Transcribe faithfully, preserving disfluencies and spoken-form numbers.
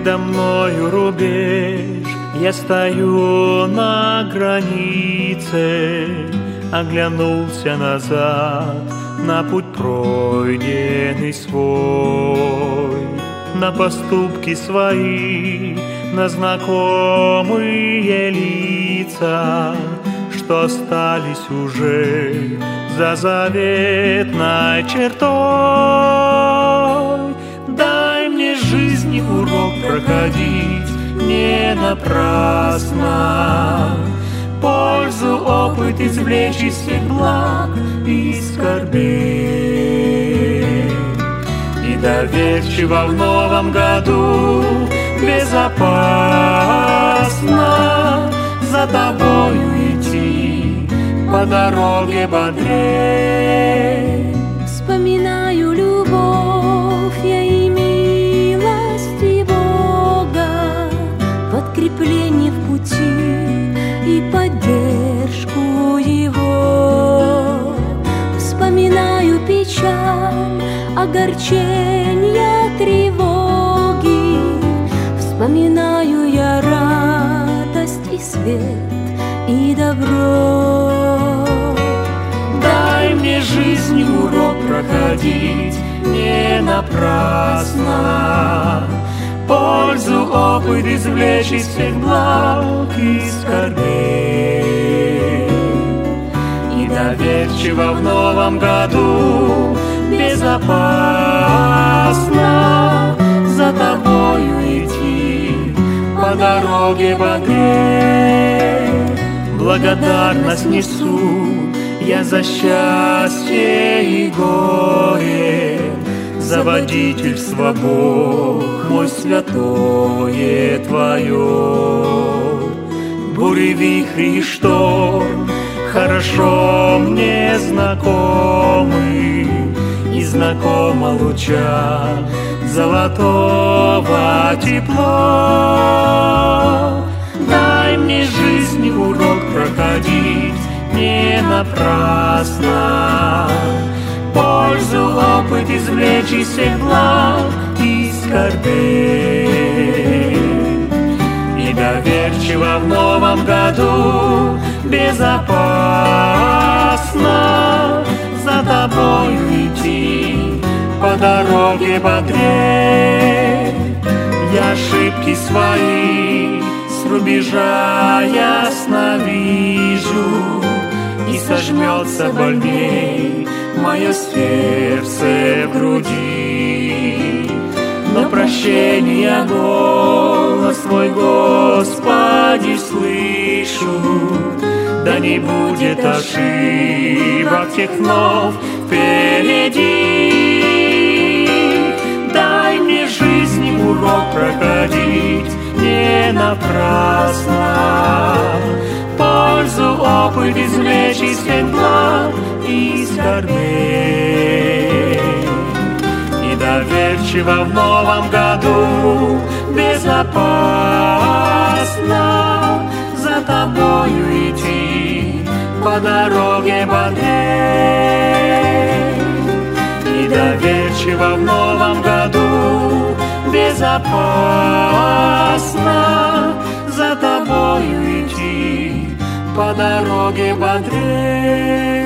Передо мною рубеж, я стою на границе, оглянулся назад на путь пройденный свой, на поступки свои, на знакомые лица, что остались уже за заветной чертой. Дай мне жизни урок проходить не напрасно, пользу, опыт извлечь из всех благ и скорбей, и доверчиво в новом году безопасно за тобою идти по дороге бодрей. Вспоминаю любовь я и милости Бога, подкрепление в пути и поддержку Его. Вспоминаю печаль, огорчения, тревоги, вспоминаю я радость и свет и добро. Дай мне жизнь урок проходить не напрасно, пользу, опыт извлечь из всех благ и скорбей, и доверчиво в новом году безопасно за тобою идти по дороге бодрей. Благодарность несу я за счастье и горе, за водительство, Бог мой, святое Твое. Бури, вихри и шторм хорошо мне знакомы, и знакомо луча золотого тепло. Дай мне жизни урок проходить не напрасно, пользу, опыт извлечь из всех благ и скорбей, и доверчиво в новом году безопасно за тобою идти по дороге бодрей. Я ошибки свои с рубежа ясно вижу, и сожмется больней мое сердце в груди. Но прощения голос Твой, Господи, слышу, да не будет ошибок тех вновь впереди. Дай мне жизни урок проходить не напрасно, пользу, опыт извлечь из всех благ и скорбей, и доверчиво в новом году безопасно за тобою идти по дороге бодрей, и доверчиво в новом году безопасно за тобою идти по дороге бодрей.